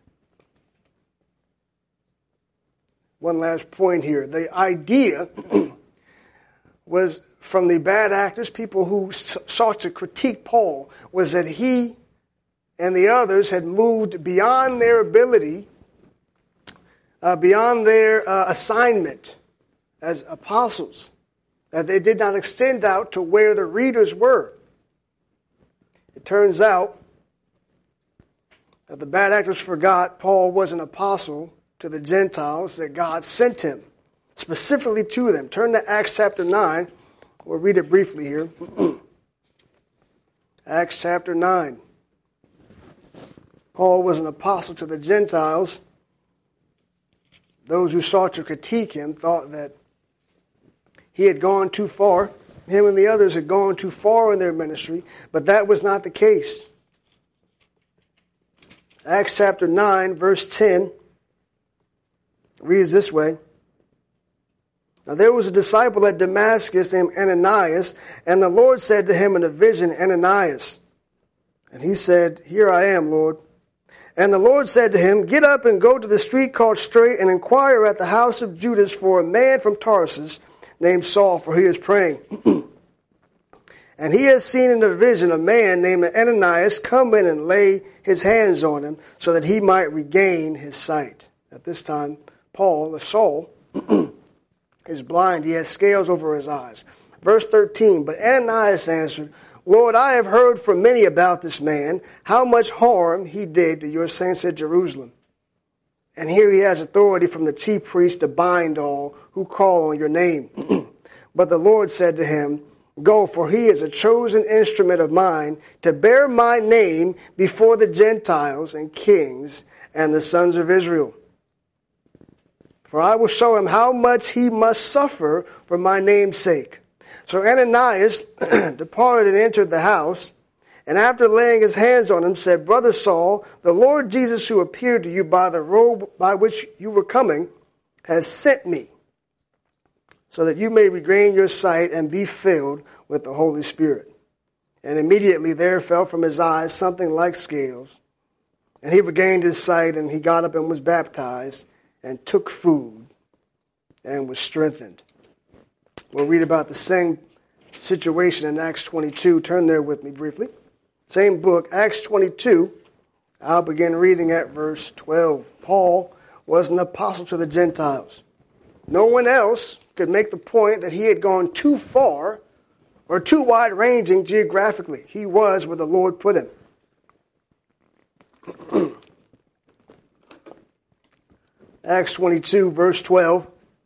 [SPEAKER 1] One last point here. The idea was from the bad actors, people who sought to critique Paul, was that he and the others had moved beyond their ability, beyond their assignment as apostles, that they did not extend out to where the readers were. It turns out that the bad actors forgot Paul was an apostle to the Gentiles, that God sent him specifically to them. Turn to Acts chapter 9. We'll read it briefly here. Acts chapter 9. Paul was an apostle to the Gentiles. Those who sought to critique him thought that he had gone too far. Him and the others had gone too far in their ministry, but that was not the case. Acts chapter 9, verse 10 reads this way. Now there was a disciple at Damascus named Ananias, and the Lord said to him in a vision, Ananias. And he said, Here I am, Lord. And the Lord said to him, Get up and go to the street called Straight and inquire at the house of Judas for a man from Tarsus named Saul, for he is praying. And he has seen in a vision a man named Ananias come in and lay his hands on him so that he might regain his sight. At this time, Paul, or Saul, is blind. He has scales over his eyes. Verse 13, But Ananias answered, Lord, I have heard from many about this man, how much harm he did to your saints at Jerusalem. And here he has authority from the chief priest to bind all who call on your name. But the Lord said to him, Go, for he is a chosen instrument of mine to bear my name before the Gentiles and kings and the sons of Israel. For I will show him how much he must suffer for my name's sake. So Ananias departed and entered the house, and after laying his hands on him, said, Brother Saul, the Lord Jesus who appeared to you by the road by which you were coming has sent me, so that you may regain your sight and be filled with the Holy Spirit. And immediately there fell from his eyes something like scales, and he regained his sight, and he got up and was baptized, and took food, and was strengthened. We'll read about the same situation in Acts 22. Turn there with me briefly. Same book, Acts 22. I'll begin reading at verse 12. Paul was an apostle to the Gentiles. No one else could make the point that he had gone too far or too wide-ranging geographically. He was where the Lord put him. Acts 22, verse 12.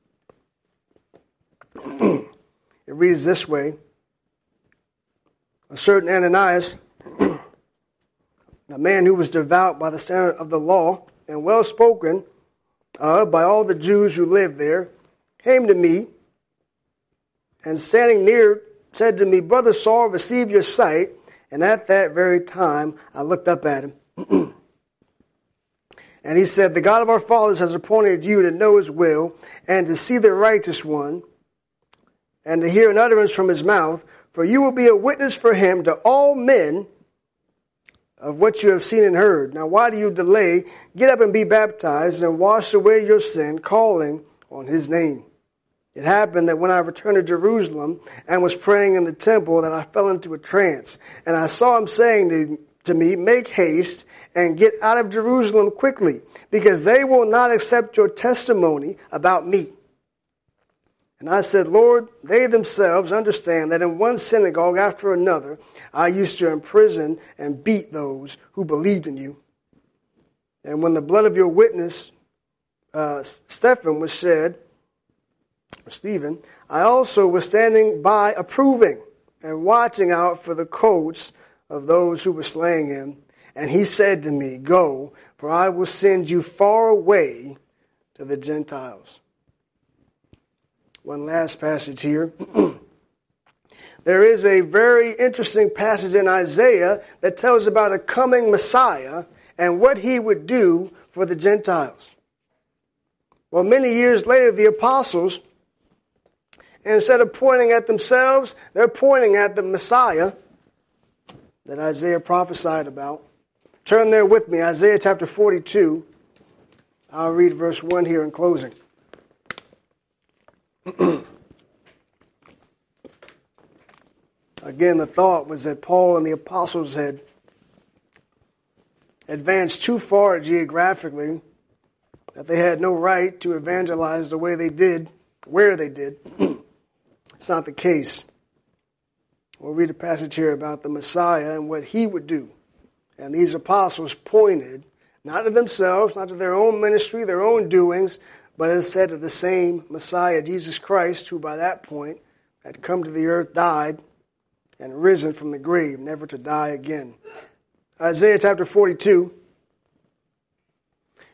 [SPEAKER 1] It reads this way. A certain Ananias, a man who was devout by the standard of the law and well spoken by all the Jews who lived there, came to me and standing near said to me, Brother Saul, receive your sight. And at that very time I looked up at him. And he said, The God of our fathers has appointed you to know his will and to see the righteous one and to hear an utterance from his mouth, for you will be a witness for him to all men of what you have seen and heard. Now why do you delay? Get up and be baptized and wash away your sin, calling on his name. It happened that when I returned to Jerusalem and was praying in the temple, that I fell into a trance. And I saw him saying to me, Make haste and get out of Jerusalem quickly, because they will not accept your testimony about me. And I said, Lord, they themselves understand that in one synagogue after another, I used to imprison and beat those who believed in you. And when the blood of your witness, Stephen, was shed, Stephen, I also was standing by approving and watching out for the coats of those who were slaying him. And he said to me, Go, for I will send you far away to the Gentiles. One last passage here. There is a very interesting passage in Isaiah that tells about a coming Messiah and what he would do for the Gentiles. Well, many years later, the apostles, instead of pointing at themselves, they're pointing at the Messiah that Isaiah prophesied about. Turn there with me, Isaiah chapter 42. I'll read verse 1 here in closing. Again, the thought was that Paul and the apostles had advanced too far geographically, that they had no right to evangelize the way they did, where they did. It's not the case. We'll read a passage here about the Messiah and what he would do. And these apostles pointed not to themselves, not to their own ministry, their own doings, but instead to the same Messiah, Jesus Christ, who by that point had come to the earth, died, and risen from the grave, never to die again. Isaiah chapter 42,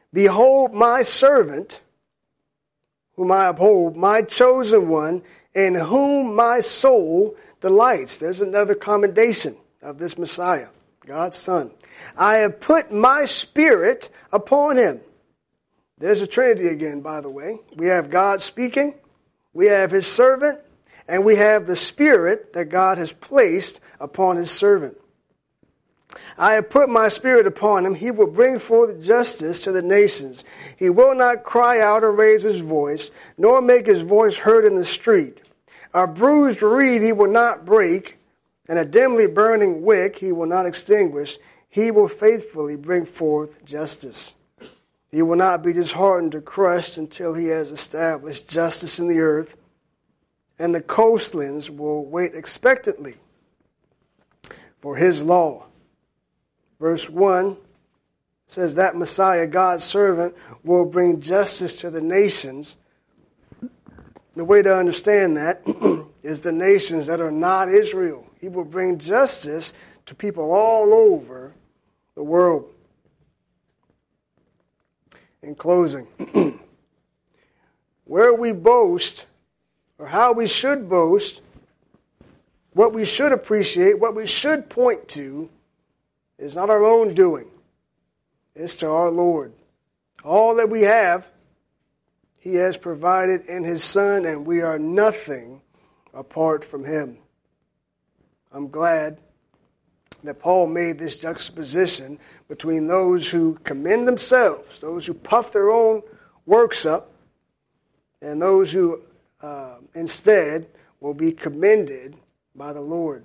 [SPEAKER 1] Behold my servant, whom I uphold, my chosen one, in whom my soul delights. There's another commendation of this Messiah, God's Son. I have put my spirit upon him. There's a Trinity again, by the way. We have God speaking, we have his servant, and we have the spirit that God has placed upon his servant. I have put my spirit upon him. He will bring forth justice to the nations. He will not cry out or raise his voice, nor make his voice heard in the street. A bruised reed he will not break, and a dimly burning wick he will not extinguish. He will faithfully bring forth justice. He will not be disheartened or crushed until he has established justice in the earth, and the coastlands will wait expectantly for his law. Verse 1 says that Messiah, God's servant, will bring justice to the nations. The way to understand that is the nations that are not Israel. He will bring justice to people all over the world. In closing, where we boast, or how we should boast, what we should appreciate, what we should point to, is not our own doing. It's to our Lord. All that we have, he has provided in his Son, and we are nothing apart from him. I'm glad that Paul made this juxtaposition between those who commend themselves, those who puff their own works up, and those who instead will be commended by the Lord.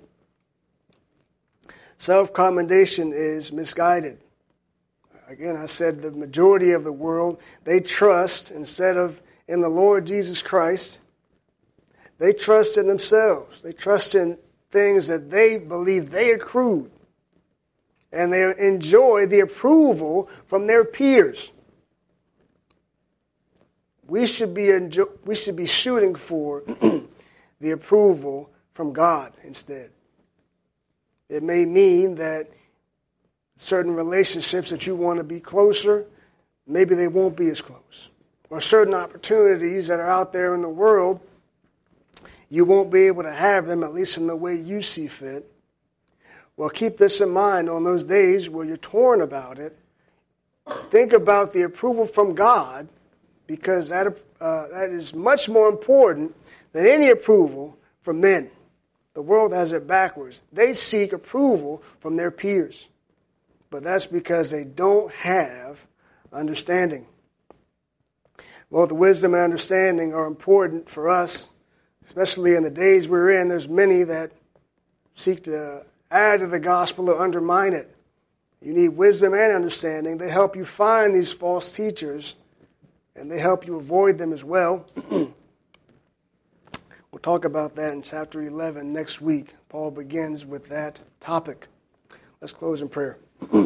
[SPEAKER 1] Self-commendation is misguided. Again, I said the majority of the world, they trust, instead of in the Lord Jesus Christ, they trust in themselves. They trust in things that they believe they accrued. And they enjoy the approval from their peers. We should be shooting for the approval from God instead. It may mean that certain relationships that you want to be closer, maybe they won't be as close. Or certain opportunities that are out there in the world, you won't be able to have them, at least in the way you see fit. Well, keep this in mind on those days where you're torn about it. Think about the approval from God, because that is much more important than any approval from men. The world has it backwards. They seek approval from their peers. But that's because they don't have understanding. Both wisdom and understanding are important for us, especially in the days we're in. There's many that seek to add to the gospel or undermine it. You need wisdom and understanding. They help you find these false teachers, and they help you avoid them as well. We'll talk about that in chapter 11 next week. Paul begins with that topic. Let's close in prayer.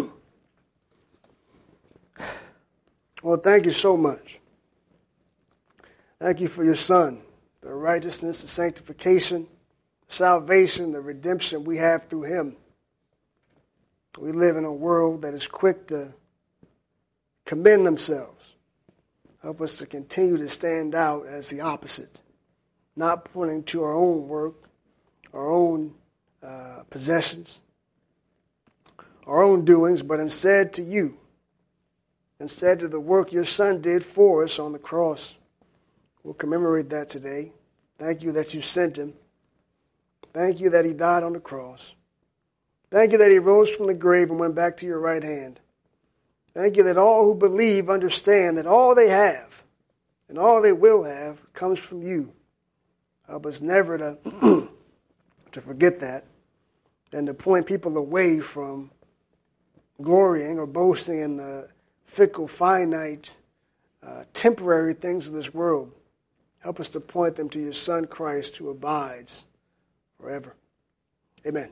[SPEAKER 1] Well, thank you so much. Thank you for your Son, the righteousness, the sanctification, salvation, the redemption we have through him. We live in a world that is quick to commend themselves. Help us to continue to stand out as the opposite, not pointing to our own work, our own possessions, our own doings, but instead to you, instead to the work your Son did for us on the cross. We'll commemorate that today. Thank you that you sent him. Thank you that he died on the cross. Thank you that he rose from the grave and went back to your right hand. Thank you that all who believe understand that all they have and all they will have comes from you. Help us never to, to forget that and to point people away from glorying or boasting in the fickle, finite, temporary things of this world. Help us to point them to your Son Christ, who abides forever. Amen.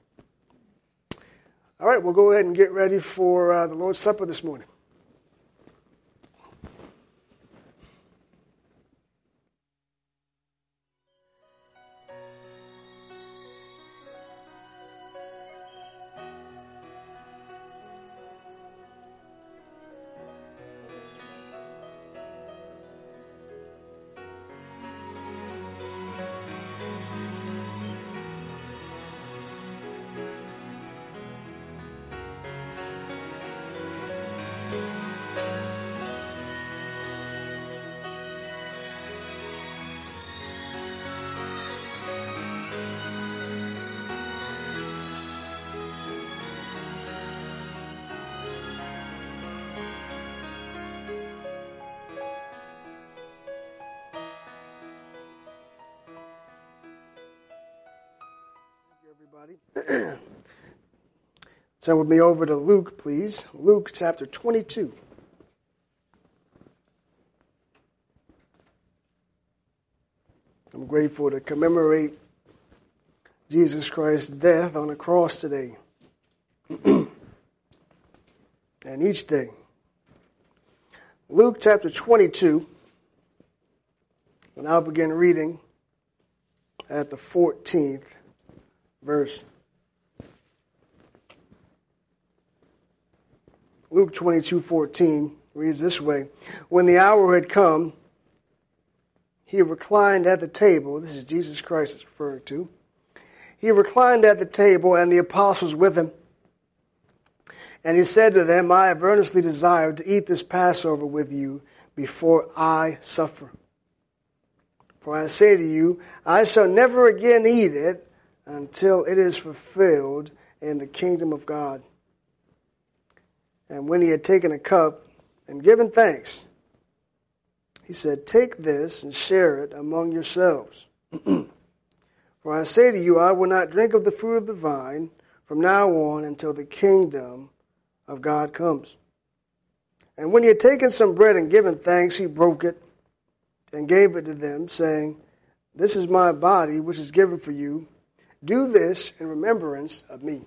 [SPEAKER 1] All right, we'll go ahead and get ready for the Lord's Supper this morning. everybody. Turn with me over to Luke, please. Luke chapter 22. I'm grateful to commemorate Jesus Christ's death on the cross today. And each day. Luke chapter 22. And I'll begin reading at the 14th verse. Luke 22:14 reads this way. When the hour had come, he reclined at the table. This is Jesus Christ it's referring to. He reclined at the table and the apostles with him. And he said to them, I have earnestly desired to eat this Passover with you before I suffer. For I say to you, I shall never again eat it until it is fulfilled in the kingdom of God. And when he had taken a cup and given thanks, he said, take this and share it among yourselves. For I say to you, I will not drink of the fruit of the vine from now on until the kingdom of God comes. And when he had taken some bread and given thanks, he broke it and gave it to them, saying, this is my body, which is given for you. Do this in remembrance of me.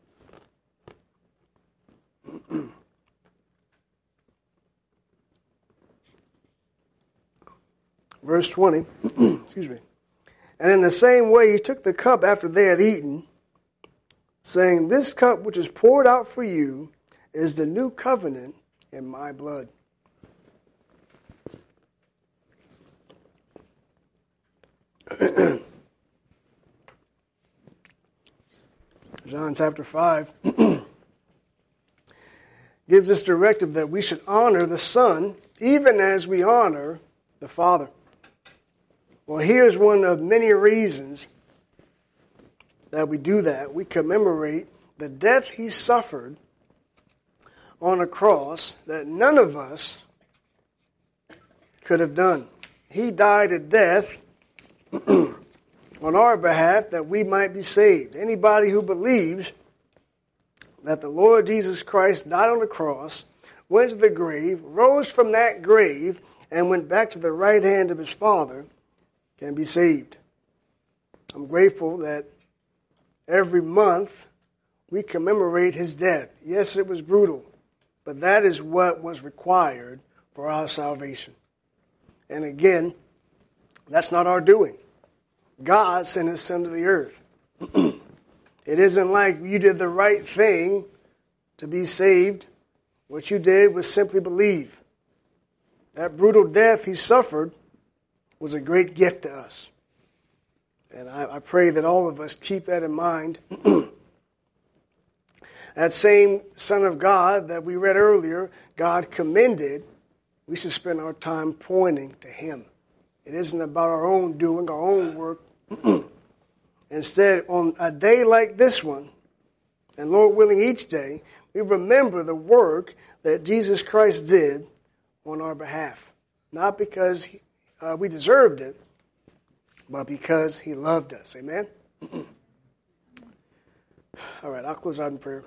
[SPEAKER 1] Verse 20, excuse me. And in the same way he took the cup after they had eaten, saying, this cup which is poured out for you is the new covenant in my blood. John chapter 5 gives us directive that we should honor the Son even as we honor the Father. Well, here's one of many reasons that we do that. We commemorate the death he suffered on a cross that none of us could have done. He died a death on our behalf that we might be saved. Anybody who believes that the Lord Jesus Christ died on the cross, went to the grave, rose from that grave, and went back to the right hand of his Father can be saved. I'm grateful that every month we commemorate his death. Yes, it was brutal, but that is what was required for our salvation. And again, that's not our doing. God sent his Son to the earth. It isn't like you did the right thing to be saved. What you did was simply believe. That brutal death he suffered was a great gift to us. And I pray that all of us keep that in mind. That same Son of God that we read earlier, God commended, we should spend our time pointing to him. It isn't about our own doing, our own work. Instead, on a day like this one, and Lord willing each day, we remember the work that Jesus Christ did on our behalf. Not because we deserved it, but because he loved us. Amen? All right, I'll close out in prayer.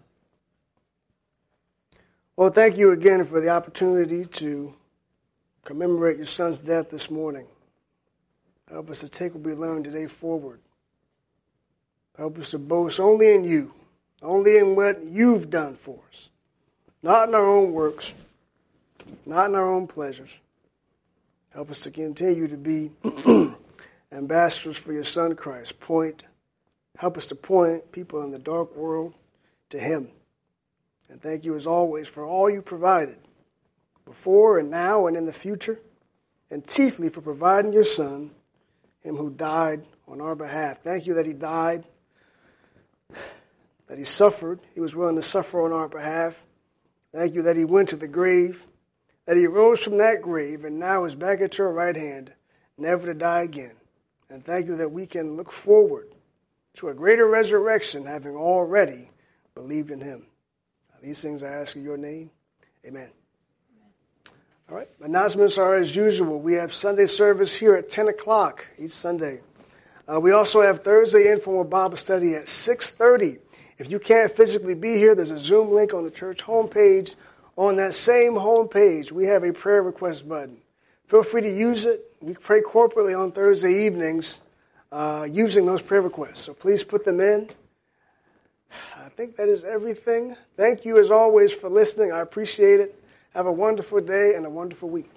[SPEAKER 1] Well, thank you again for the opportunity to commemorate your son's death this morning. Help us to take what we learned today forward. Help us to boast only in you, only in what you've done for us. Not in our own works, not in our own pleasures. Help us to continue to be ambassadors for your Son Christ. Help us to point people in the dark world to him. And thank you as always for all you provided, before and now and in the future, and chiefly for providing your Son, him who died on our behalf. Thank you that he died, that he suffered. He was willing to suffer on our behalf. Thank you that he went to the grave, that he rose from that grave and now is back at your right hand, never to die again. And thank you that we can look forward to a greater resurrection, having already believed in him. These things I ask in your name. Amen. All right. Announcements are as usual. We have Sunday service here at 10 o'clock each Sunday. We also have Thursday informal Bible study at 6:30. If you can't physically be here, there's a Zoom link on the church homepage. On that same homepage, we have a prayer request button. Feel free to use it. We pray corporately on Thursday evenings using those prayer requests. So please put them in. I think that is everything. Thank you as always for listening. I appreciate it. Have a wonderful day and a wonderful week.